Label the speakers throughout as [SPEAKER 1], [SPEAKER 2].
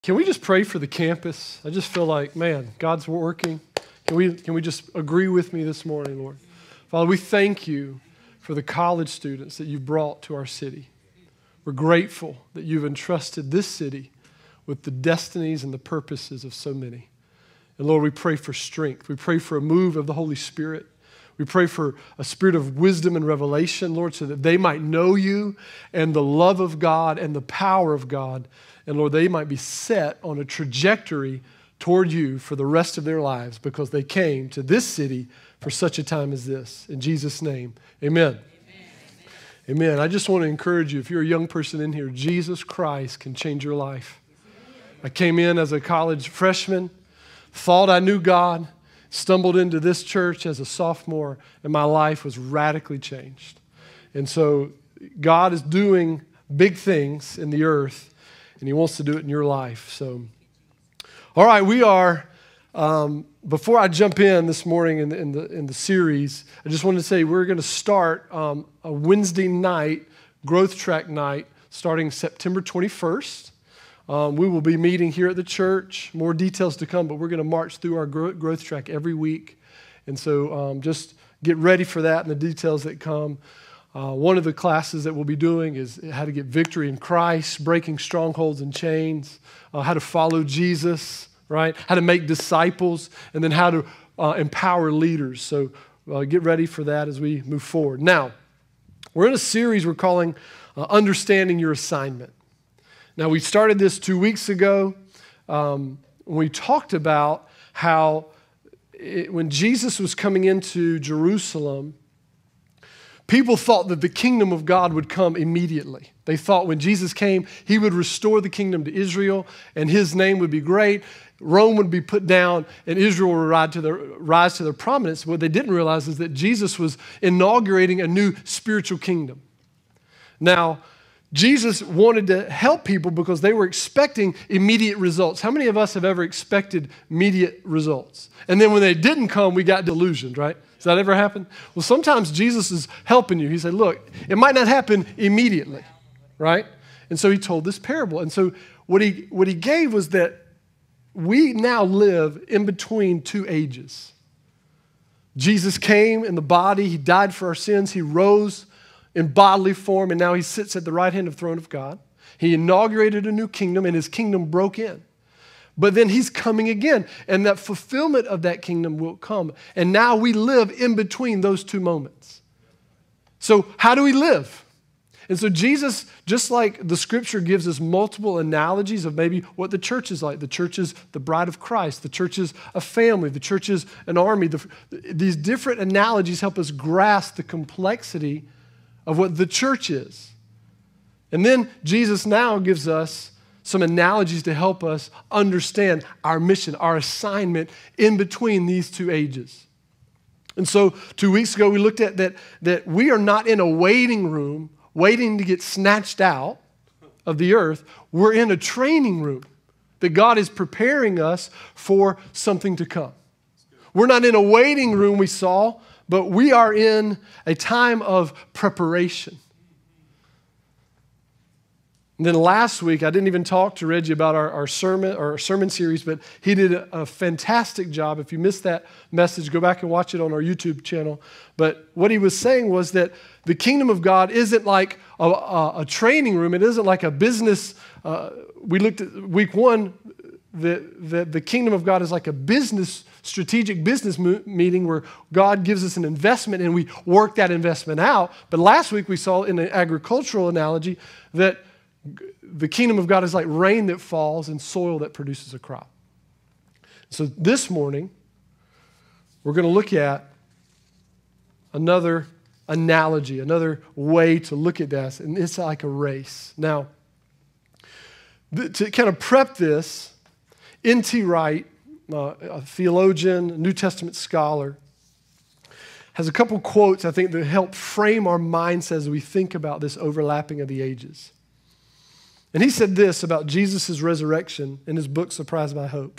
[SPEAKER 1] Can we just pray for the campus? I just feel like, man, God's working. Can we just agree with me this morning, Lord? Father, we thank you for the college students that you've brought to our city. We're grateful that you've entrusted this city with the destinies and the purposes of so many. And Lord, we pray for strength. We pray for a move of the Holy Spirit. We pray for a spirit of wisdom and revelation, Lord, so that they might know you and the love of God and the power of God. And Lord, they might be set on a trajectory toward you for the rest of their lives because they came to this city for such a time as this. In Jesus' name, amen. Amen. I just want to encourage you, if you're a young person in here, Jesus Christ can change your life. I came in as a college freshman, thought I knew God, stumbled into this church as a sophomore, and my life was radically changed. And so God is doing big things in the earth, and he wants to do it in your life. So, all right, we are, before I jump in this morning in the series, I just wanted to say we're going to start a Wednesday night, growth track night, starting September 21st. We will be meeting here at the church. More details to come, but we're going to march through our growth track every week. And so just get ready for that and the details that come. One of the classes that we'll be doing is how to get victory in Christ, breaking strongholds and chains, how to follow Jesus, right? How to make disciples, and then how to empower leaders. So get ready for that as we move forward. Now, we're in a series we're calling Understanding Your Assignment. Now, we started this 2 weeks ago. We talked about how when Jesus was coming into Jerusalem, people thought that the kingdom of God would come immediately. They thought when Jesus came, he would restore the kingdom to Israel, and his name would be great. Rome would be put down, and Israel would rise to their prominence. What they didn't realize is that Jesus was inaugurating a new spiritual kingdom. Now, Jesus wanted to help people because they were expecting immediate results. How many of us have ever expected immediate results? And then when they didn't come, we got delusioned, right? Does that ever happen? Well, sometimes Jesus is helping you. He said, look, it might not happen immediately, right? And so he told this parable. And so what he gave was that we now live in between two ages. Jesus came in the body. He died for our sins. He rose in bodily form, and now he sits at the right hand of the throne of God. He inaugurated a new kingdom, and his kingdom broke in. But then he's coming again, and that fulfillment of that kingdom will come. And now we live in between those two moments. So how do we live? And so Jesus, just like the scripture gives us multiple analogies of maybe what the church is like. The church is the bride of Christ. The church is a family. The church is an army. These different analogies help us grasp the complexity of what the church is. And then Jesus now gives us some analogies to help us understand our mission, our assignment in between these two ages. And so 2 weeks ago, we looked at that we are not in a waiting room waiting to get snatched out of the earth. We're in a training room that God is preparing us for something to come. We're not in a waiting room, we saw, but we are in a time of preparation. And then last week, I didn't even talk to Reggie about our sermon series, but he did a fantastic job. If you missed that message, go back and watch it on our YouTube channel. But what he was saying was that the kingdom of God isn't like a training room. It isn't like a business. We looked at week one, that the kingdom of God is like a strategic business meeting where God gives us an investment and we work that investment out. But last week we saw in an agricultural analogy that the kingdom of God is like rain that falls and soil that produces a crop. So this morning, we're going to look at another analogy, another way to look at this, and it's like a race. Now, to kind of prep this, N.T. Wright, a theologian, a New Testament scholar, has a couple quotes, I think, that help frame our minds as we think about this overlapping of the ages. And he said this about Jesus' resurrection in his book, Surprised by Hope.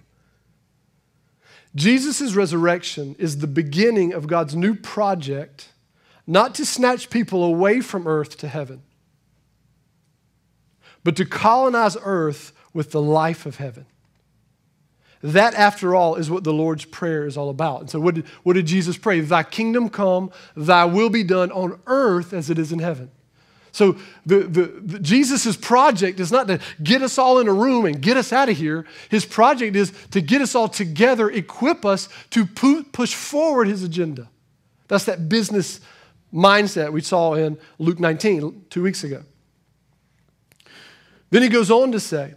[SPEAKER 1] Jesus' resurrection is the beginning of God's new project, not to snatch people away from earth to heaven, but to colonize earth with the life of heaven. That, after all, is what the Lord's Prayer is all about. And so what did Jesus pray? Thy kingdom come, thy will be done on earth as it is in heaven. So Jesus' project is not to get us all in a room and get us out of here. His project is to get us all together, equip us to push forward his agenda. That's that business mindset we saw in Luke 19 2 weeks ago. Then he goes on to say,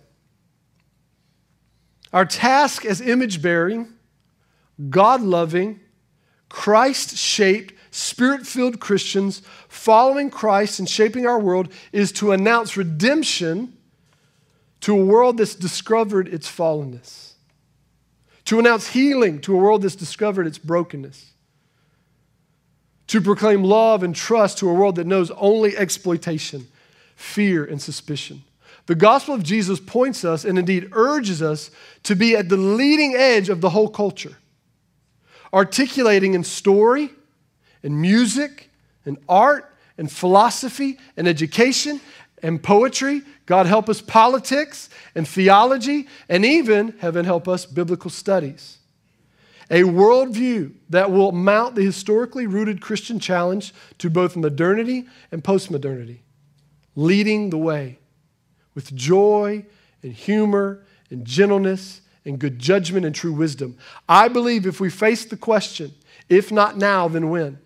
[SPEAKER 1] our task as image-bearing, God-loving, Christ-shaped, Spirit-filled Christians following Christ and shaping our world is to announce redemption to a world that's discovered its fallenness, to announce healing to a world that's discovered its brokenness, to proclaim love and trust to a world that knows only exploitation, fear, and suspicion. The gospel of Jesus points us and indeed urges us to be at the leading edge of the whole culture, articulating in story and music and art and philosophy and education and poetry, God help us, politics and theology, and even, heaven help us, biblical studies. A worldview that will mount the historically rooted Christian challenge to both modernity and postmodernity, leading the way with joy and humor and gentleness and good judgment and true wisdom. I believe if we face the question, if not now, then when?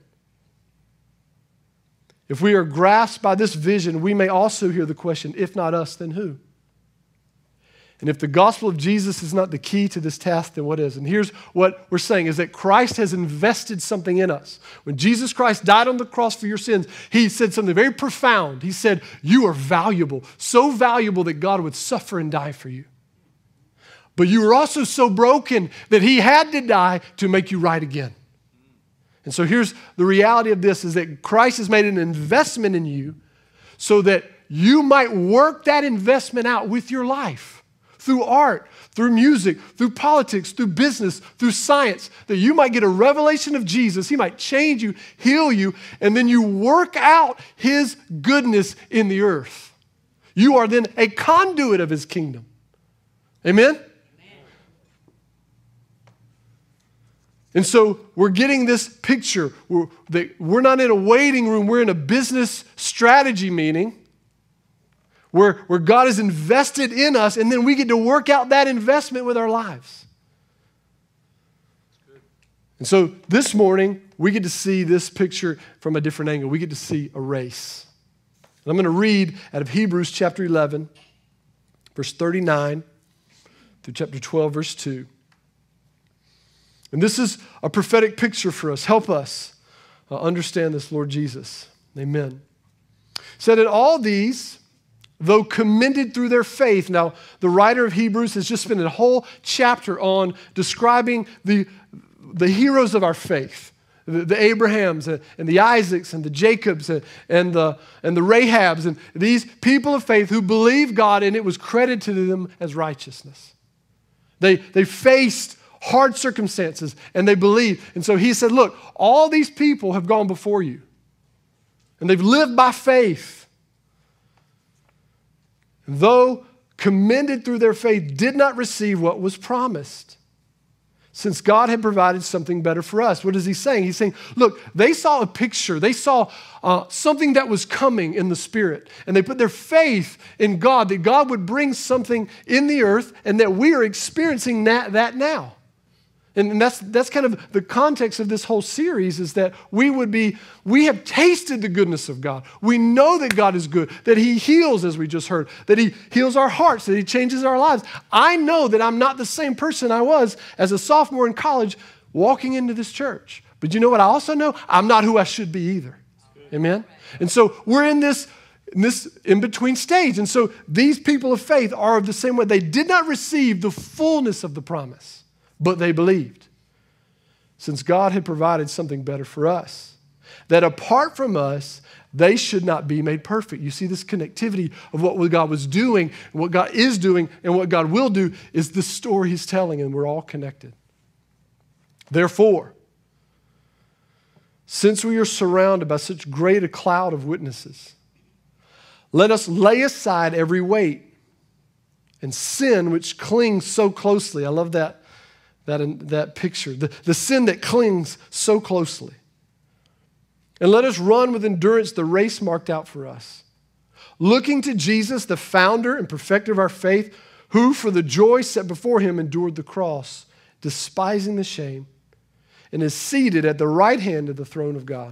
[SPEAKER 1] If we are grasped by this vision, we may also hear the question, if not us, then who? And if the gospel of Jesus is not the key to this task, then what is? And here's what we're saying, is that Christ has invested something in us. When Jesus Christ died on the cross for your sins, he said something very profound. He said, you are valuable, so valuable that God would suffer and die for you. But you were also so broken that he had to die to make you right again. And so here's the reality of this, is that Christ has made an investment in you so that you might work that investment out with your life. Through art, through music, through politics, through business, through science, that you might get a revelation of Jesus. He might change you, heal you, and then you work out his goodness in the earth. You are then a conduit of his kingdom. Amen? And so we're getting this picture. We're not in a waiting room. We're in a business strategy meeting where God has invested in us, and then we get to work out that investment with our lives. And so this morning, we get to see this picture from a different angle. We get to see a race. And I'm going to read out of Hebrews chapter 11, verse 39 through chapter 12, verse 2. And this is a prophetic picture for us. Help us understand this, Lord Jesus. Amen. It said, in all these, though commended through their faith. Now, the writer of Hebrews has just spent a whole chapter on describing the heroes of our faith, the Abrahams and the Isaacs and the Jacobs and the Rahabs, and these people of faith who believed God, and it was credited to them as righteousness. They faced hard circumstances, and they believed. And so he said, look, all these people have gone before you, and they've lived by faith. Though commended through their faith, did not receive what was promised, since God had provided something better for us. What is he saying? He's saying, look, they saw a picture. They saw something that was coming in the Spirit, and they put their faith in God, that God would bring something in the earth, and that we are experiencing that now. And that's kind of the context of this whole series, is that we have tasted the goodness of God. We know that God is good, that he heals, as we just heard, that he heals our hearts, that he changes our lives. I know that I'm not the same person I was as a sophomore in college walking into this church. But you know what I also know? I'm not who I should be either. Amen? And so we're in this in-between stage. And so these people of faith are of the same way. They did not receive the fullness of the promise, but they believed, since God had provided something better for us, that apart from us, they should not be made perfect. You see this connectivity of what God was doing, and what God is doing, and what God will do is the story he's telling, and we're all connected. Therefore, since we are surrounded by such great a cloud of witnesses, let us lay aside every weight and sin which clings so closely. I love that picture. The sin that clings so closely. And let us run with endurance the race marked out for us, looking to Jesus, the founder and perfecter of our faith, who for the joy set before him endured the cross, despising the shame, and is seated at the right hand of the throne of God.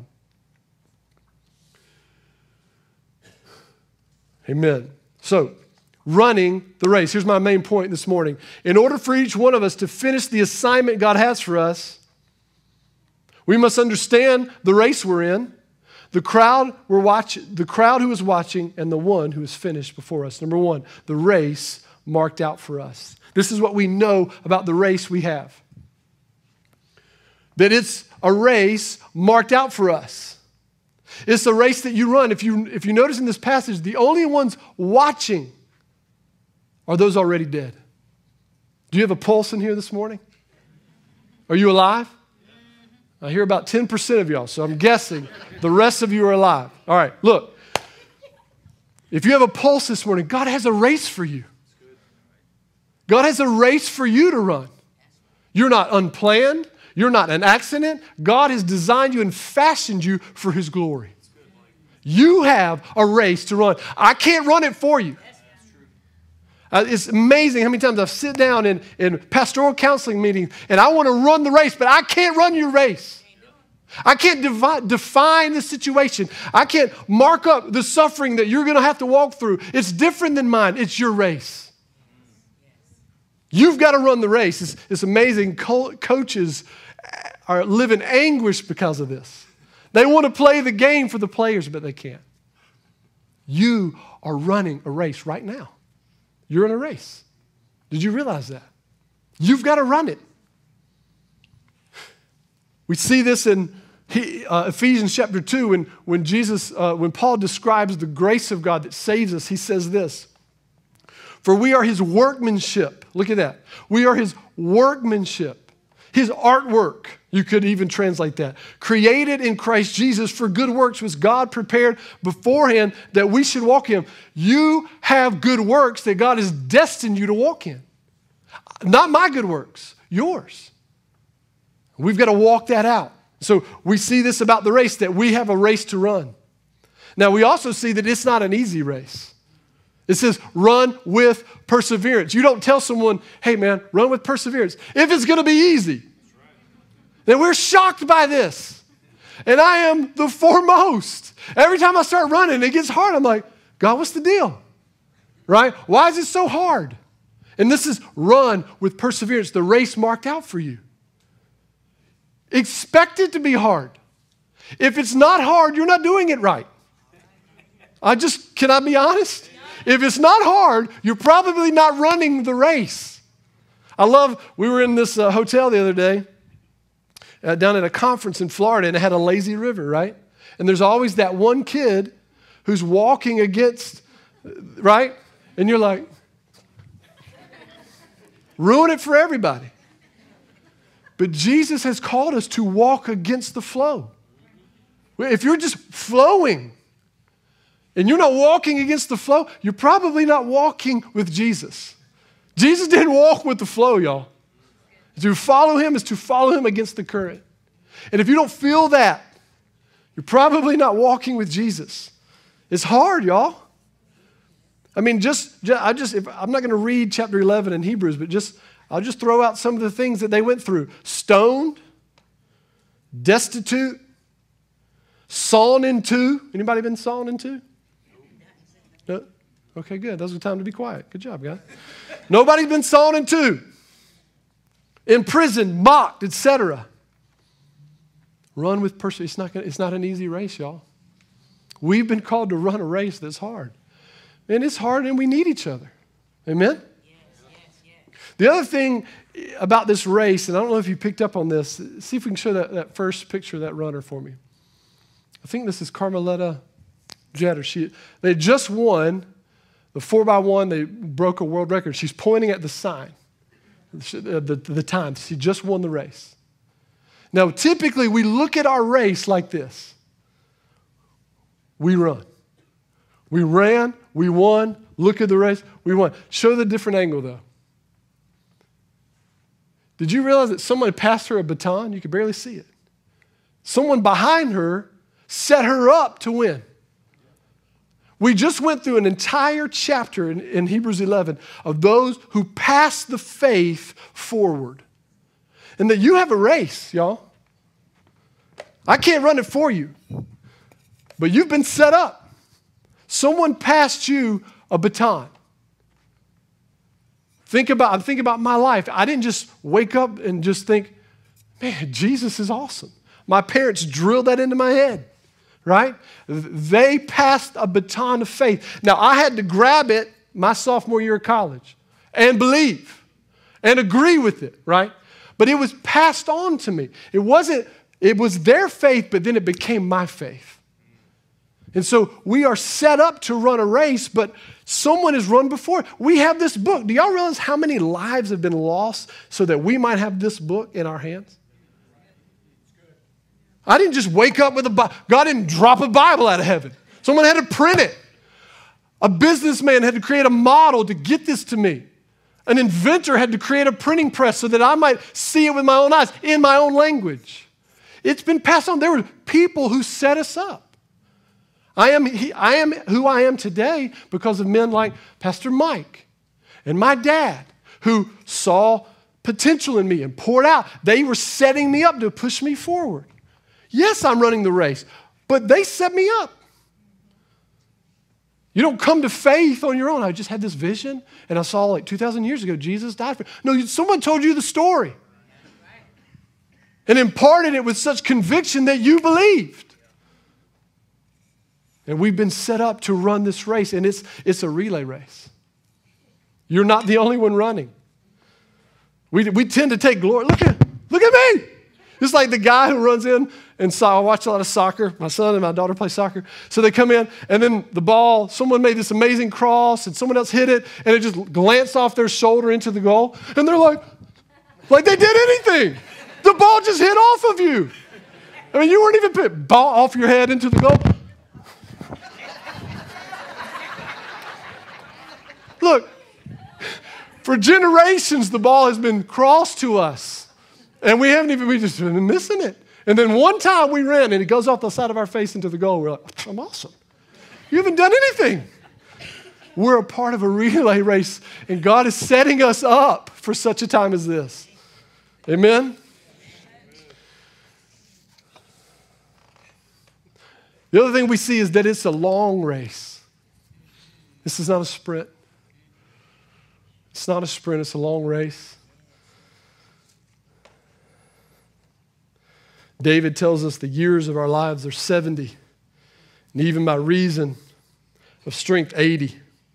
[SPEAKER 1] Amen. So, running the race. Here's my main point this morning. In order for each one of us to finish the assignment God has for us, we must understand the race we're in, the crowd who is watching, and the one who is finished before us. Number one, the race marked out for us. This is what we know about the race we have. That it's a race marked out for us. It's a race that you run. If you notice in this passage, the only ones watching are those already dead. Do you have a pulse in here this morning? Are you alive? I hear about 10% of y'all, so I'm guessing the rest of you are alive. All right, look. If you have a pulse this morning, God has a race for you. God has a race for you to run. You're not unplanned. You're not an accident. God has designed you and fashioned you for his glory. You have a race to run. I can't run it for you. It's amazing how many times I've sit down in pastoral counseling meetings and I want to run the race, but I can't run your race. I can't define the situation. I can't mark up the suffering that you're going to have to walk through. It's different than mine. It's your race. You've got to run the race. It's amazing. Coaches live in anguish because of this. They want to play the game for the players, but they can't. You are running a race right now. You're in a race. Did you realize that? You've got to run it. We see this in Ephesians chapter 2 when Paul describes the grace of God that saves us. He says this, for we are his workmanship. Look at that. We are his workmanship, his artwork. You could even translate that. Created in Christ Jesus for good works, which God prepared beforehand that we should walk in. You have good works that God has destined you to walk in. Not my good works, yours. We've got to walk that out. So we see this about the race, that we have a race to run. Now we also see that it's not an easy race. It says run with perseverance. You don't tell someone, hey man, run with perseverance, if it's going to be easy. Then we're shocked by this. And I am the foremost. Every time I start running, it gets hard. I'm like, God, what's the deal? Right? Why is it so hard? And this is run with perseverance, the race marked out for you. Expect it to be hard. If it's not hard, you're not doing it right. Can I be honest? If it's not hard, you're probably not running the race. We were in this hotel the other day, down at a conference in Florida, and it had a lazy river, right? And there's always that one kid who's walking against, right? And you're like, ruin it for everybody. But Jesus has called us to walk against the flow. If you're just flowing and you're not walking against the flow, you're probably not walking with Jesus. Jesus didn't walk with the flow, y'all. To follow him is to follow him against the current. And if you don't feel that, you're probably not walking with Jesus. It's hard, y'all. I mean, I'm not going to read chapter 11 in Hebrews, but I'll just throw out some of the things that they went through. Stoned, destitute, sawn in two. Anybody been sawn in two? No? Okay, good. That was the time to be quiet. Good job, guys. Nobody's been sawn in two. Imprisoned, mocked, etc. Run with perseverance. It's not an easy race, y'all. We've been called to run a race that's hard. And it's hard and we need each other. Amen? Yes. The other thing about this race, and I don't know if you picked up on this, see if we can show that first picture of that runner for me. I think this is Carmelita Jeter. They just won the 4x1. They broke a world record. She's pointing at the sign. The time. She just won the race. Now, typically, we look at our race like this. We run. We ran, we won. Look at the race, we won. Show the different angle, though. Did you realize that someone passed her a baton? You could barely see it. Someone behind her set her up to win. We just went through an entire chapter in Hebrews 11 of those who passed the faith forward. And that you have a race, y'all. I can't run it for you, but you've been set up. Someone passed you a baton. Think about my life. I didn't just wake up and just think, man, Jesus is awesome. My parents drilled that into my head, right? They passed a baton of faith. Now, I had to grab it my sophomore year of college and believe and agree with it, right? But it was passed on to me. It was their faith, but then it became my faith. And so we are set up to run a race, but someone has run before. We have this book. Do y'all realize how many lives have been lost so that we might have this book in our hands? I didn't just wake up with a Bible. God didn't drop a Bible out of heaven. Someone had to print it. A businessman had to create a model to get this to me. An inventor had to create a printing press so that I might see it with my own eyes in my own language. It's been passed on. There were people who set us up. I am who I am today because of men like Pastor Mike and my dad who saw potential in me and poured out. They were setting me up to push me forward. Yes, I'm running the race, but they set me up. You don't come to faith on your own. I just had this vision and I saw like 2,000 years ago, Jesus died for me. No, someone told you the story and imparted it with such conviction that you believed. And we've been set up to run this race, and it's a relay race. You're not the only one running. We tend to take glory. Look at me. It's like the guy who runs in, and so I watch a lot of soccer. My son and my daughter play soccer. So they come in, and then the ball, someone made this amazing cross, and someone else hit it, and it just glanced off their shoulder into the goal. And they're like they did anything. The ball just hit off of you. I mean, you weren't even put ball off your head into the goal. Look, for generations, the ball has been crossed to us. And we just been missing it. And then one time we ran and it goes off the side of our face into the goal. We're like, I'm awesome. You haven't done anything. We're a part of a relay race and God is setting us up for such a time as this. Amen? The other thing we see is that it's a long race. This is not a sprint. It's not a sprint, it's a long race. David tells us the years of our lives are 70, and even by reason of strength, 80.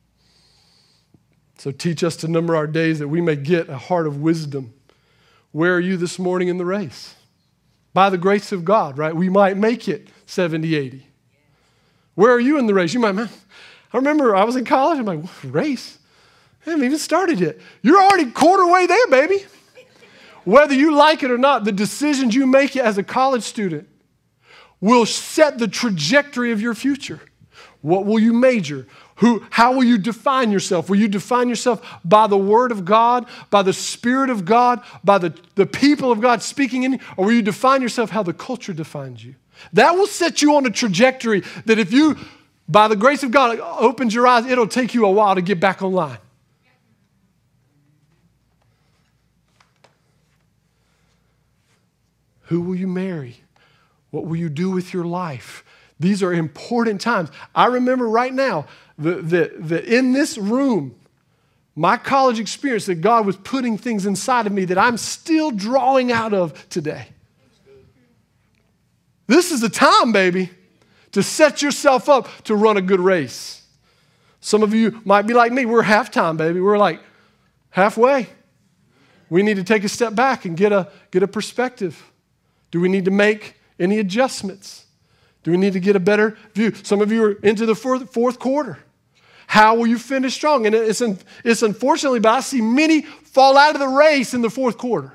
[SPEAKER 1] So teach us to number our days that we may get a heart of wisdom. Where are you this morning in the race? By the grace of God, right? We might make it 70, 80. Where are you in the race? You might, man, I remember I was in college, I'm like, race? I haven't even started yet. You're already quarter way there, baby. Whether you like it or not, the decisions you make as a college student will set the trajectory of your future. What will you major? How will you define yourself? Will you define yourself by the Word of God, by the Spirit of God, by the people of God speaking in you? Or will you define yourself how the culture defines you? That will set you on a trajectory that if you, by the grace of God, opens your eyes, it'll take you a while to get back online. Who will you marry? What will you do with your life? These are important times. I remember right now that in this room, my college experience, that God was putting things inside of me that I'm still drawing out of today. This is the time, baby, to set yourself up to run a good race. Some of you might be like me. We're halftime, baby. We're like halfway. We need to take a step back and get a perspective. Do we need to make any adjustments? Do we need to get a better view? Some of you are into the fourth quarter. How will you finish strong? And it's unfortunately, but I see many fall out of the race in the fourth quarter.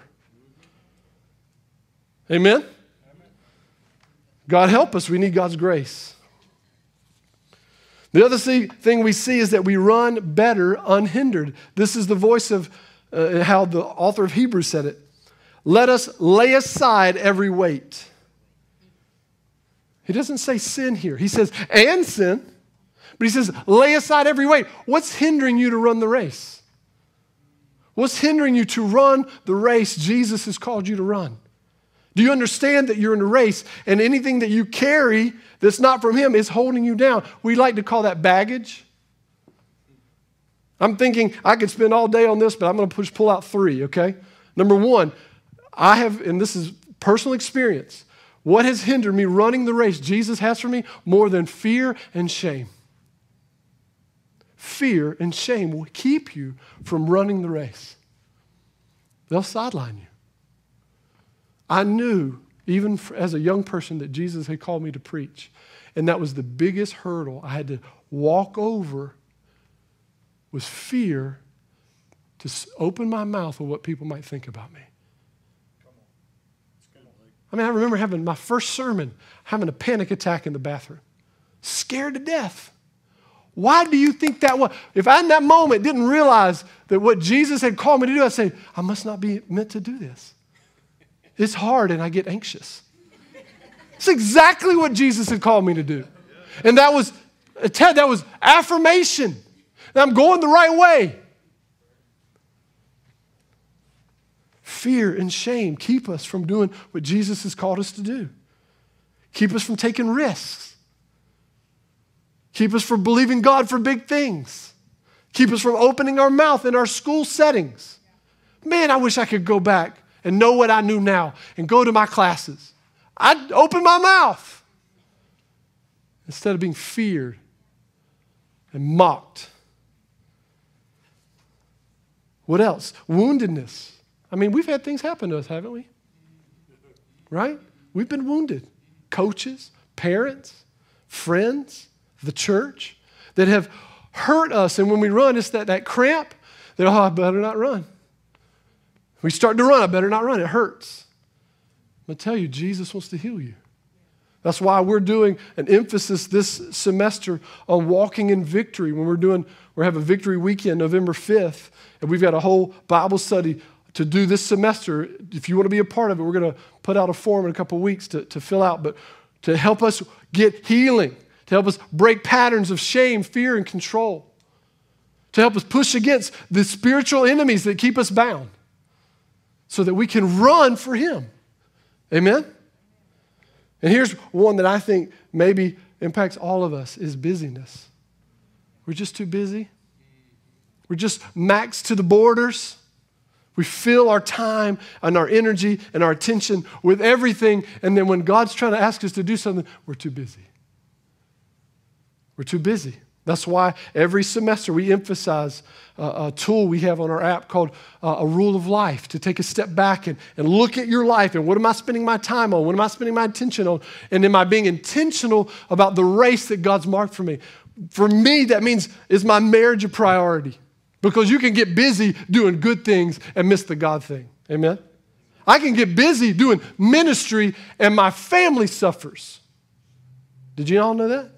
[SPEAKER 1] Amen? God help us. We need God's grace. The other thing we see is that we run better unhindered. This is the voice of how the author of Hebrews said it. Let us lay aside every weight. He doesn't say sin here. He says, and sin. But he says, lay aside every weight. What's hindering you to run the race? What's hindering you to run the race Jesus has called you to run? Do you understand that you're in a race and anything that you carry that's not from him is holding you down? We like to call that baggage. I'm thinking I could spend all day on this, but I'm going to pull out 3, okay? Number 1, I have, and this is personal experience, what has hindered me running the race Jesus has for me more than fear and shame? Fear and shame will keep you from running the race. They'll sideline you. I knew, even as a young person, that Jesus had called me to preach. And that was the biggest hurdle I had to walk over, was fear to open my mouth of what people might think about me. I mean, I remember having my first sermon, having a panic attack in the bathroom. Scared to death. Why do you think that was? If I in that moment didn't realize that what Jesus had called me to do, I'd say, I must not be meant to do this. It's hard and I get anxious. It's exactly what Jesus had called me to do. And that was affirmation that I'm going the right way. Fear and shame keep us from doing what Jesus has called us to do. Keep us from taking risks. Keep us from believing God for big things. Keep us from opening our mouth in our school settings. Man, I wish I could go back and know what I knew now and go to my classes. I'd open my mouth instead of being feared and mocked. What else? Woundedness. I mean, we've had things happen to us, haven't we? Right? We've been wounded. Coaches, parents, friends, the church that have hurt us. And when we run, it's that cramp that, I better not run. We start to run, I better not run. It hurts. I'm going to tell you, Jesus wants to heal you. That's why we're doing an emphasis this semester on walking in victory. When we have a victory weekend, November 5th, and we've got a whole Bible study to do this semester. If you want to be a part of it, we're going to put out a form in a couple of weeks to fill out, but to help us get healing, to help us break patterns of shame, fear, and control, to help us push against the spiritual enemies that keep us bound so that we can run for him. Amen? And here's one that I think maybe impacts all of us is busyness. We're just too busy. We're just maxed to the borders. We fill our time and our energy and our attention with everything, and then when God's trying to ask us to do something, we're too busy. We're too busy. That's why every semester we emphasize a tool we have on our app called a rule of life, to take a step back and look at your life and what am I spending my time on? What am I spending my attention on? And am I being intentional about the race that God's marked for me? For me, that means, is my marriage a priority? Because you can get busy doing good things and miss the God thing. Amen? I can get busy doing ministry and my family suffers. Did you all know that?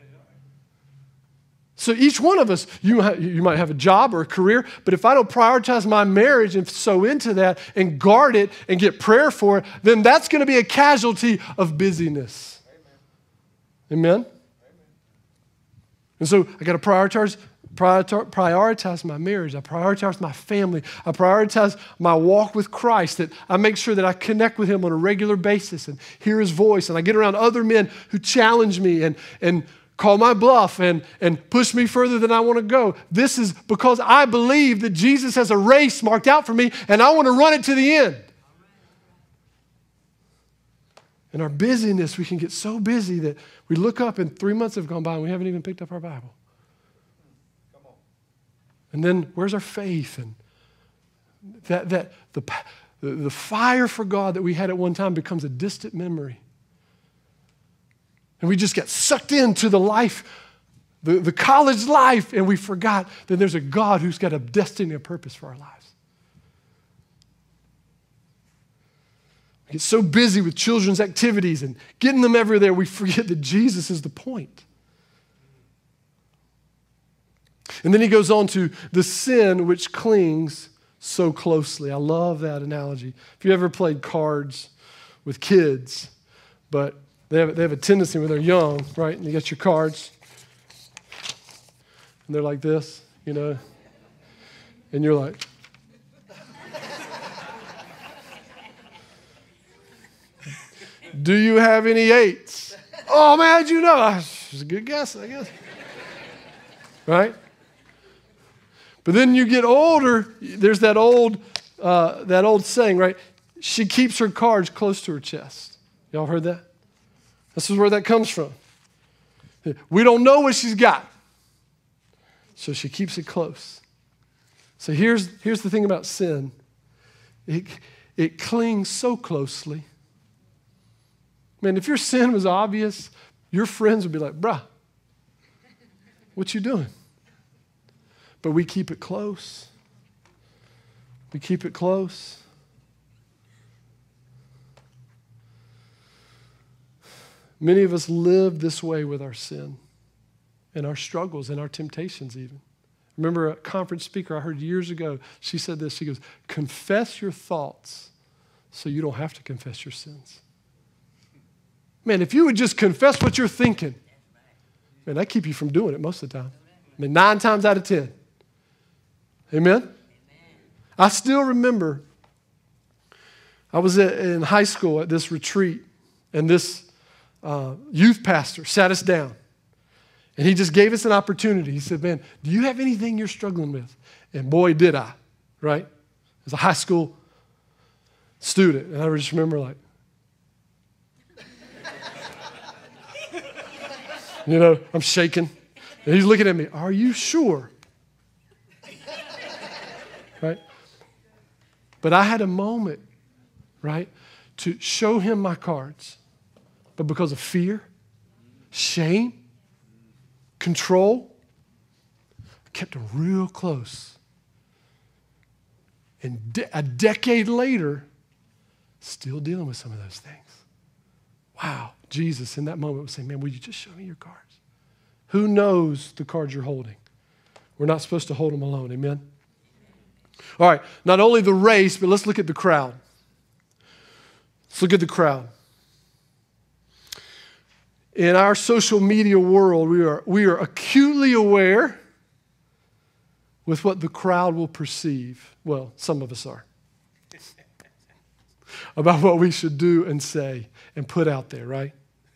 [SPEAKER 1] So each one of us, you might have a job or a career, but if I don't prioritize my marriage and sow into that and guard it and get prayer for it, then that's going to be a casualty of busyness. Amen? Amen? And so I got to prioritize my marriage. I prioritize my family. I prioritize my walk with Christ, that I make sure that I connect with him on a regular basis and hear his voice. And I get around other men who challenge me and call my bluff and push me further than I want to go. This is because I believe that Jesus has a race marked out for me and I want to run it to the end. In our busyness, we can get so busy that we look up and 3 months have gone by and we haven't even picked up our Bible. And then where's our faith? And the fire for God that we had at one time becomes a distant memory. And we just get sucked into the life, the college life, and we forgot that there's a God who's got a destiny, a purpose for our lives. We get so busy with children's activities and getting them everywhere, we forget that Jesus is the point. And then he goes on to the sin which clings so closely. I love that analogy. If you ever played cards with kids, but they have a tendency when they're young, right? And you get your cards, and they're like this, you know, and you're like, do you have any 8s? Oh, man, how'd you know? It's a good guess, I guess. Right? But then you get older, there's that old saying, right? She keeps her cards close to her chest. Y'all heard that? This is where that comes from. We don't know what she's got, so she keeps it close. So here's the thing about sin. It clings so closely. Man, if your sin was obvious, your friends would be like, bruh, what you doing? But we keep it close. We keep it close. Many of us live this way with our sin and our struggles and our temptations even. Remember a conference speaker I heard years ago, she said this, she goes, confess your thoughts so you don't have to confess your sins. Man, if you would just confess what you're thinking, man, that keep you from doing it most of the time. I mean, 9 times out of 10. Amen? I still remember I was in high school at this retreat, and this youth pastor sat us down, and he just gave us an opportunity. He said, man, do you have anything you're struggling with? And boy, did I, right? As a high school student, and I just remember like, you know, I'm shaking. And he's looking at me, are you sure? Right? But I had a moment, right, to show him my cards. But because of fear, shame, control, I kept them real close. And a decade later, still dealing with some of those things. Wow. Jesus in that moment was saying, man, will you just show me your cards? Who knows the cards you're holding? We're not supposed to hold them alone. Amen? All right. Not only the race, but let's look at the crowd. Let's look at the crowd. In our social media world, we are acutely aware with what the crowd will perceive. Well, some of us are. About what we should do and say and put out there, right?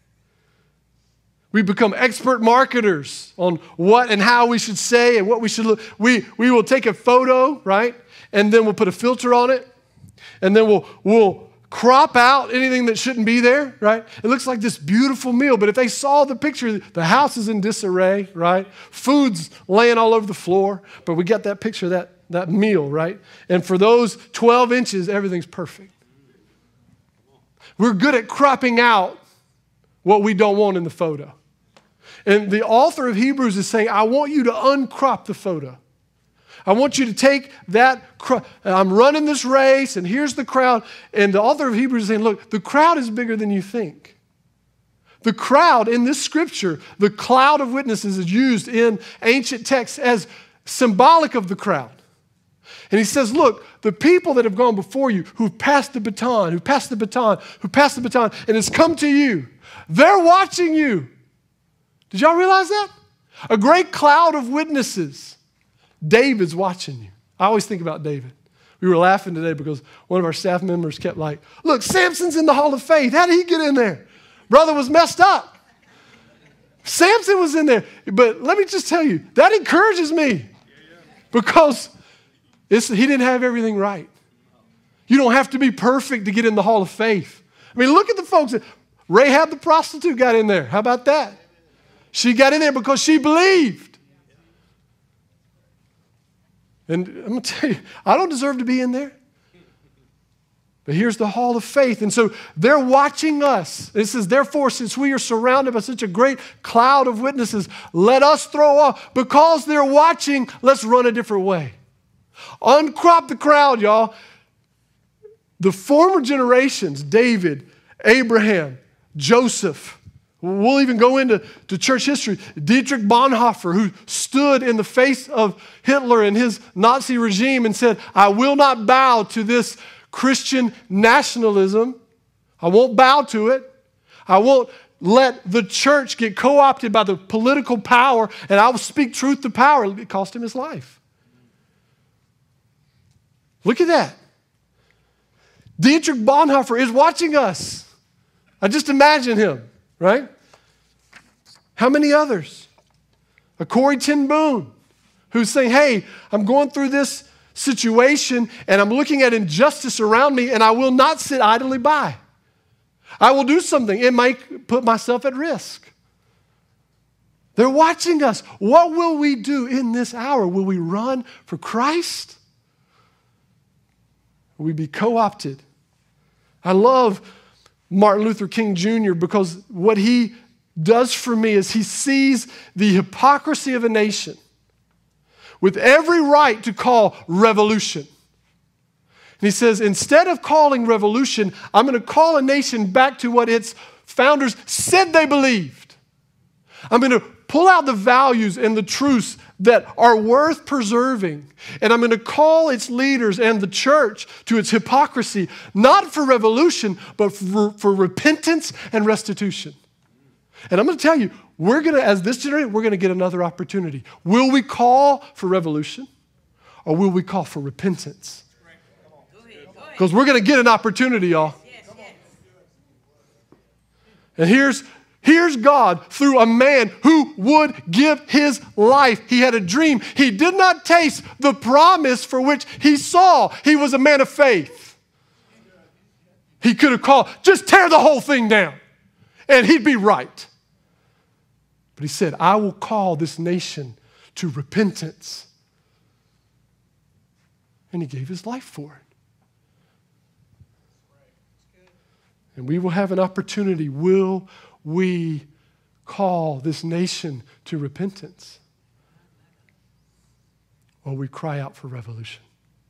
[SPEAKER 1] We become expert marketers on what and how we should say and what we should look. We will take a photo, right? And then we'll put a filter on it. And then we'll crop out anything that shouldn't be there, right? It looks like this beautiful meal, but if they saw the picture, the house is in disarray, right? Food's laying all over the floor, but we got that picture of that meal, right? And for those 12 inches, everything's perfect. We're good at cropping out what we don't want in the photo. And the author of Hebrews is saying, I want you to uncrop the photo. I want you to take that, I'm running this race, and here's the crowd. And the author of Hebrews is saying, look, the crowd is bigger than you think. The crowd in this scripture, the cloud of witnesses is used in ancient texts as symbolic of the crowd. And he says, look, the people that have gone before you, who've passed the baton, and it's come to you, they're watching you. Did y'all realize that? A great cloud of witnesses. David's watching you. I always think about David. We were laughing today because one of our staff members kept like, look, Samson's in the Hall of Faith. How did he get in there? Brother was messed up. Samson was in there. But let me just tell you, that encourages me because he didn't have everything right. You don't have to be perfect to get in the Hall of Faith. I mean, look at the folks. Rahab the prostitute got in there. How about that? She got in there because she believed. And I'm going to tell you, I don't deserve to be in there. But here's the Hall of Faith. And so they're watching us. It says, therefore, since we are surrounded by such a great cloud of witnesses, let us throw off. Because they're watching, let's run a different way. Uncrop the crowd, y'all. The former generations, David, Abraham, Joseph, We'll even go into church history. Dietrich Bonhoeffer, who stood in the face of Hitler and his Nazi regime and said, I will not bow to this Christian nationalism. I won't bow to it. I won't let the church get co-opted by the political power, and I will speak truth to power. It cost him his life. Look at that. Dietrich Bonhoeffer is watching us. I just imagine him. Right? How many others? A Corrie ten Boom who's saying, hey, I'm going through this situation and I'm looking at injustice around me and I will not sit idly by. I will do something. It might put myself at risk. They're watching us. What will we do in this hour? Will we run for Christ? Will we be co-opted? I love Martin Luther King Jr. because what he does for me is he sees the hypocrisy of a nation with every right to call revolution. And he says, instead of calling revolution, I'm going to call a nation back to what its founders said they believed. I'm going to pull out the values and the truths that are worth preserving. And I'm going to call its leaders and the church to its hypocrisy, not for revolution, but for repentance and restitution. And I'm going to tell you, as this generation, we're going to get another opportunity. Will we call for revolution or will we call for repentance? Because we're going to get an opportunity, y'all. And here's God through a man who would give his life. He had a dream. He did not taste the promise for which he saw. He was a man of faith. He could have called, just tear the whole thing down, and he'd be right. But he said, I will call this nation to repentance. And he gave his life for it. And we will have an opportunity. Will we call this nation to repentance? Or we cry out for revolution?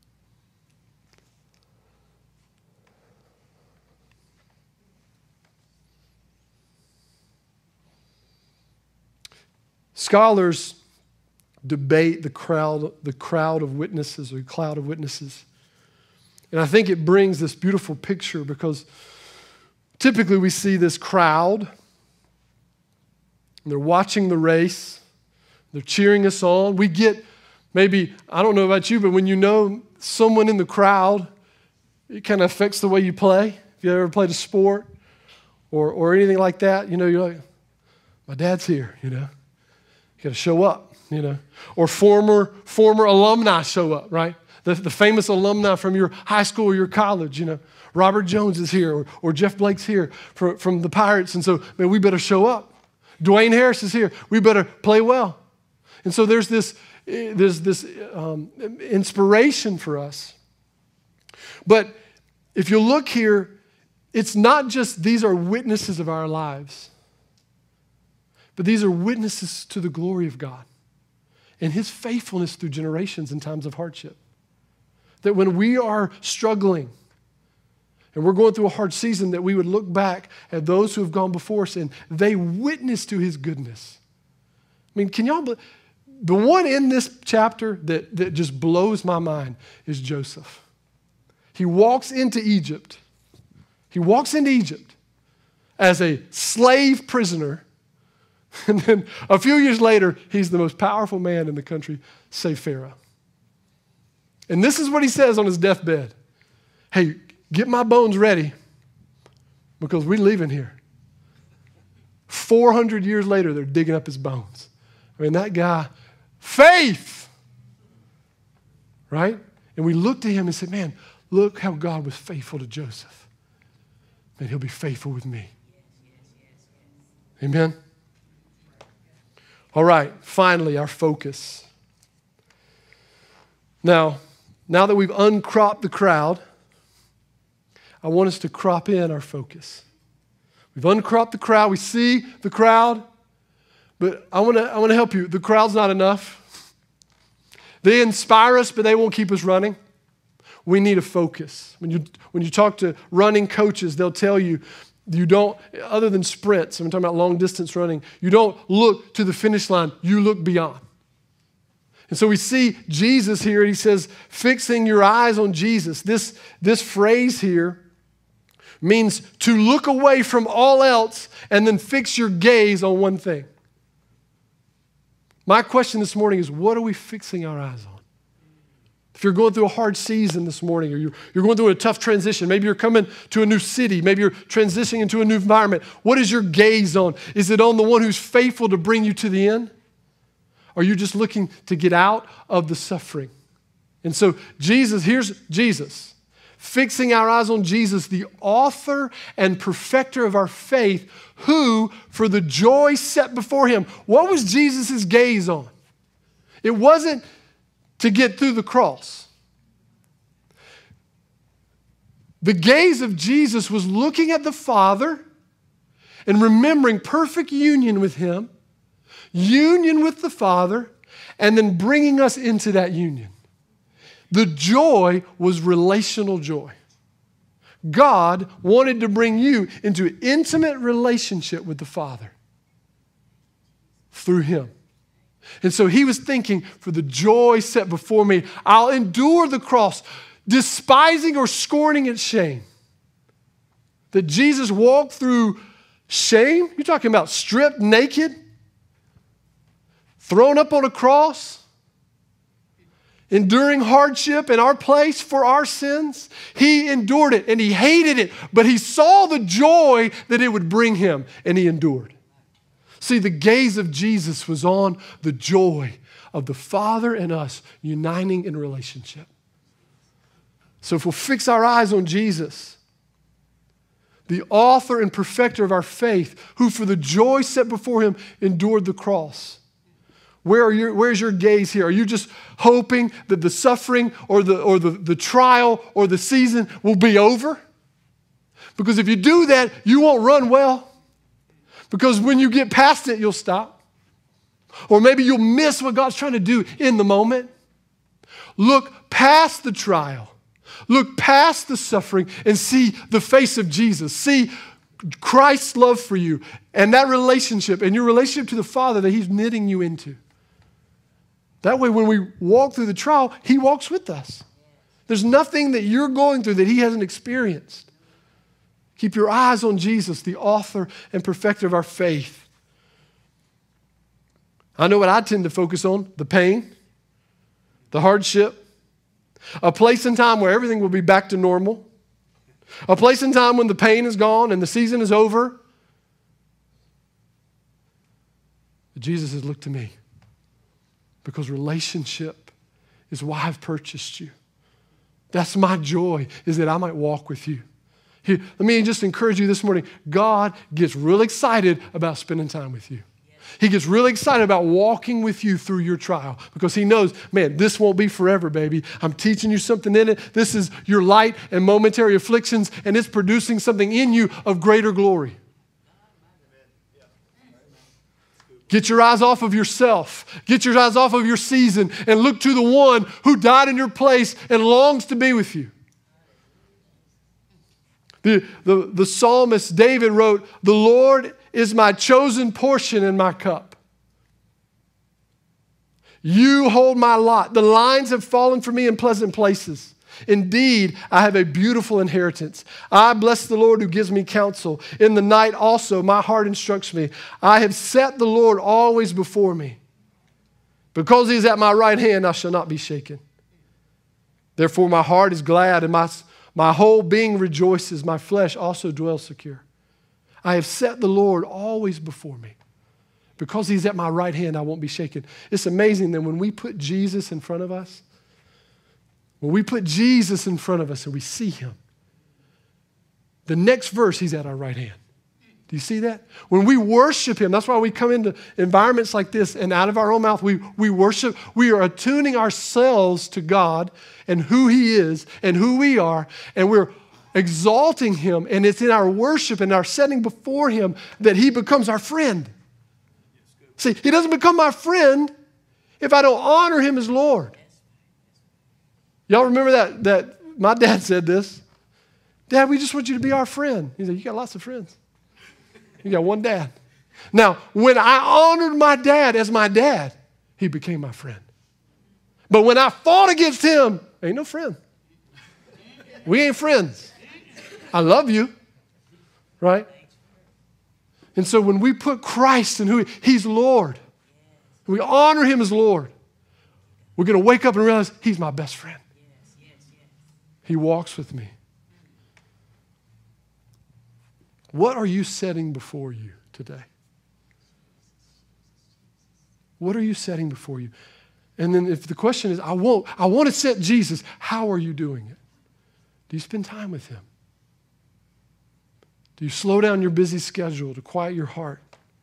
[SPEAKER 1] Scholars debate the crowd of witnesses or cloud of witnesses. And I think it brings this beautiful picture because typically we see this crowd, and they're watching the race, they're cheering us on. We get maybe, I don't know about you, but when you know someone in the crowd, it kind of affects the way you play. If you ever played a sport or anything like that, you're like, my dad's here, You got to show up, Or former alumni show up, right? The famous alumni from your high school or your college, Robert Jones is here or Jeff Blake's here from the Pirates. And so, man, we better show up. Dwayne Harris is here. We better play well. And so there's this inspiration for us. But if you look here, it's not just these are witnesses of our lives, but these are witnesses to the glory of God and his faithfulness through generations in times of hardship. That when we are struggling and we're going through a hard season, that we would look back at those who have gone before us and they witness to his goodness. I mean, can y'all believe? The one in this chapter that just blows my mind is Joseph. He walks into Egypt. He walks into Egypt as a slave prisoner. And then a few years later, he's the most powerful man in the country, save Pharaoh. And this is what he says on his deathbed. Hey, get my bones ready because we're leaving here. 400 years later, they're digging up his bones. I mean, that guy, faith, right? And we looked at him and said, man, look how God was faithful to Joseph. Man, he'll be faithful with me. Amen? All right, finally, our focus. Now that we've uncropped the crowd, I want us to crop in our focus. We've uncropped the crowd. We see the crowd, but I want to help you. The crowd's not enough. They inspire us, but they won't keep us running. We need a focus. When you talk to running coaches, they'll tell you You don't, other than sprints, I'm talking about long distance running, you don't look to the finish line, you look beyond. And so we see Jesus here, he says, fixing your eyes on Jesus. This phrase here means to look away from all else and then fix your gaze on one thing. My question this morning is, what are we fixing our eyes on? If you're going through a hard season this morning, or you're going through a tough transition, maybe you're coming to a new city, maybe you're transitioning into a new environment, what is your gaze on? Is it on the one who's faithful to bring you to the end? Or are you just looking to get out of the suffering? And so here's Jesus, fixing our eyes on Jesus, the author and perfecter of our faith, who, for the joy set before him, what was Jesus' gaze on? It wasn't to get through the cross. The gaze of Jesus was looking at the Father and remembering perfect union with him, union with the Father, and then bringing us into that union. The joy was relational joy. God wanted to bring you into an intimate relationship with the Father through him. And so he was thinking, for the joy set before me, I'll endure the cross, despising or scorning its shame. That Jesus walked through shame? You're talking about stripped naked, thrown up on a cross, enduring hardship in our place for our sins. He endured it and he hated it, but he saw the joy that it would bring him and he endured. See, the gaze of Jesus was on the joy of the Father and us uniting in relationship. So if we'll fix our eyes on Jesus, the author and perfecter of our faith, who for the joy set before him endured the cross. Where's your gaze here? Are you just hoping that the suffering or the trial or the season will be over? Because if you do that, you won't run well. Because when you get past it, you'll stop. Or maybe you'll miss what God's trying to do in the moment. Look past the trial. Look past the suffering and see the face of Jesus. See Christ's love for you and that relationship and your relationship to the Father that he's knitting you into. That way, when we walk through the trial, he walks with us. There's nothing that you're going through that he hasn't experienced. Keep your eyes on Jesus, the author and perfecter of our faith. I know what I tend to focus on, the pain, the hardship, a place and time where everything will be back to normal, a place and time when the pain is gone and the season is over. But Jesus has looked to me because relationship is why I've purchased you. That's my joy, is that I might walk with you. Here, let me just encourage you this morning. God gets real excited about spending time with you. He gets really excited about walking with you through your trial because he knows, man, this won't be forever, baby. I'm teaching you something in it. This is your light and momentary afflictions, and it's producing something in you of greater glory. Get your eyes off of yourself. Get your eyes off of your season and look to the one who died in your place and longs to be with you. The psalmist David wrote, "The Lord is my chosen portion and my cup. You hold my lot. The lines have fallen for me in pleasant places. Indeed, I have a beautiful inheritance. I bless the Lord who gives me counsel. In the night also my heart instructs me. I have set the Lord always before me. Because he is at my right hand, I shall not be shaken. Therefore my heart is glad and my whole being rejoices. My flesh also dwells secure. I have set the Lord always before me. Because he's at my right hand, I won't be shaken." It's amazing that when we put Jesus in front of us, and we see him, the next verse, he's at our right hand. Do you see that? When we worship him, that's why we come into environments like this and out of our own mouth, we worship. We are attuning ourselves to God and who he is and who we are, and we're exalting him, and it's in our worship and our setting before him that he becomes our friend. See, he doesn't become my friend if I don't honor him as Lord. Y'all remember that my dad said this, Dad, we just want you to be our friend. He said, you got lots of friends. You got one dad. Now, when I honored my dad as my dad, he became my friend. But when I fought against him, ain't no friend. We ain't friends. I love you, right? And so when we put Christ in he's Lord, and we honor him as Lord, we're going to wake up and realize he's my best friend. He walks with me. What are you setting before you today? What are you setting before you? And then if the question is, I want to set Jesus, how are you doing it? Do you spend time with him? Do you slow down your busy schedule to quiet your heart?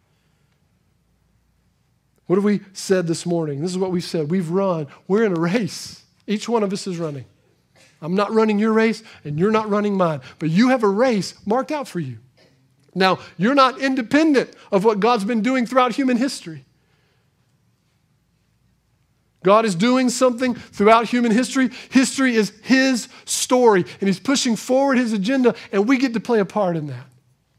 [SPEAKER 1] What have we said this morning? This is what we've said. We've run. We're in a race. Each one of us is running. I'm not running your race, and you're not running mine. But you have a race marked out for you. Now, you're not independent of what God's been doing throughout human history. God is doing something throughout human history. History is his story, and he's pushing forward his agenda, and we get to play a part in that.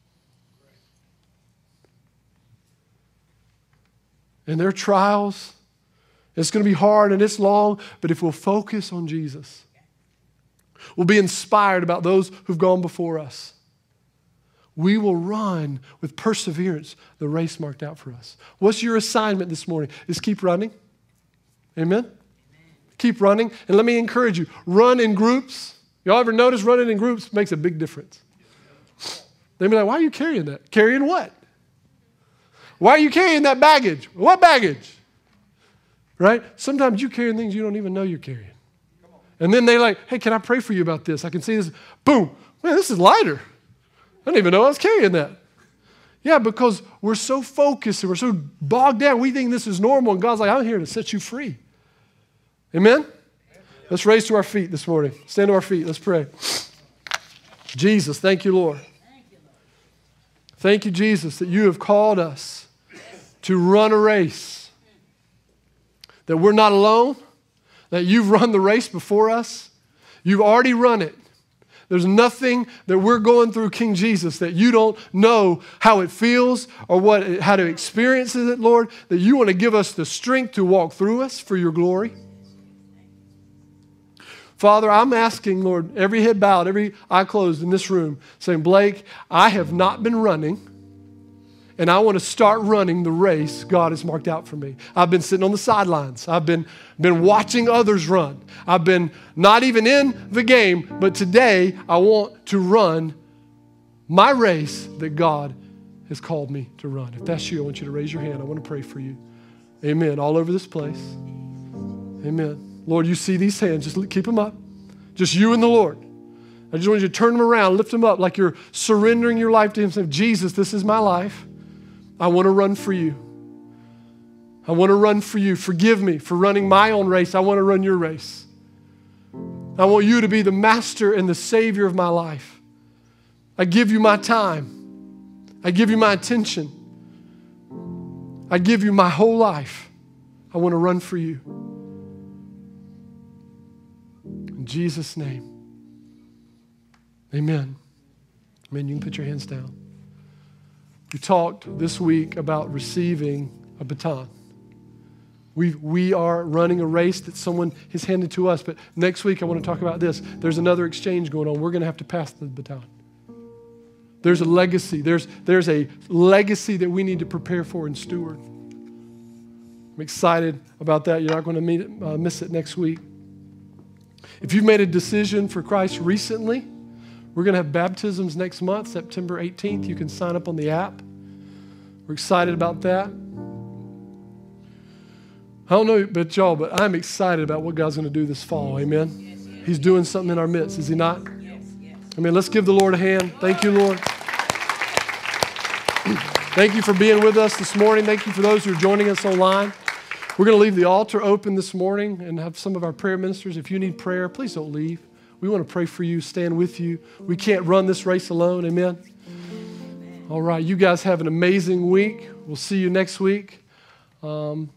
[SPEAKER 1] And there are trials. It's going to be hard, and it's long, but if we'll focus on Jesus, we'll be inspired about those who've gone before us. We will run with perseverance the race marked out for us. What's your assignment this morning? Is keep running. Amen? Keep running. And let me encourage you, run in groups. Y'all ever notice running in groups makes a big difference? They'd be like, why are you carrying that? Carrying what? Why are you carrying that baggage? What baggage? Right? Sometimes you're carrying things you don't even know you're carrying. And then they're like, hey, can I pray for you about this? I can see this. Boom. Man, this is lighter. I didn't even know I was carrying that. Yeah, because we're so focused and we're so bogged down. We think this is normal, and God's like, I'm here to set you free. Amen? Let's raise to our feet this morning. Stand to our feet. Let's pray. Jesus, thank you, Lord. Thank you, Jesus, that you have called us to run a race. That we're not alone. That you've run the race before us. You've already run it. There's nothing that we're going through, King Jesus, that you don't know how it feels or how to experience it, Lord, that you want to give us the strength to walk through us for your glory. Father, I'm asking, Lord, every head bowed, every eye closed in this room, saying, Blake, I have not been running, and I want to start running the race God has marked out for me. I've been sitting on the sidelines. I've been watching others run. I've been not even in the game, but today I want to run my race that God has called me to run. If that's you, I want you to raise your hand. I want to pray for you. Amen. All over this place. Amen. Lord, you see these hands. Just keep them up. Just you and the Lord. I just want you to turn them around, lift them up like you're surrendering your life to him. Say, Jesus, this is my life. I want to run for you. I want to run for you. Forgive me for running my own race. I want to run your race. I want you to be the master and the savior of my life. I give you my time. I give you my attention. I give you my whole life. I want to run for you. In Jesus' name. Amen. Amen. You can put your hands down. We talked this week about receiving a baton. We are running a race that someone has handed to us, but next week I want to talk about this. There's another exchange going on. We're going to have to pass the baton. There's a legacy. There's a legacy that we need to prepare for and steward. I'm excited about that. You're not going to miss it next week. If you've made a decision for Christ recently, we're going to have baptisms next month, September 18th. You can sign up on the app. We're excited about that. I don't know about y'all, but I'm excited about what God's going to do this fall. Amen? Yes, yes. He's doing something in our midst, is he not? Yes, yes. Amen. Let's give the Lord a hand. Thank you, Lord. Thank you for being with us this morning. Thank you for those who are joining us online. We're going to leave the altar open this morning and have some of our prayer ministers. If you need prayer, please don't leave. We want to pray for you, stand with you. We can't run this race alone. Amen? All right. You guys have an amazing week. We'll see you next week.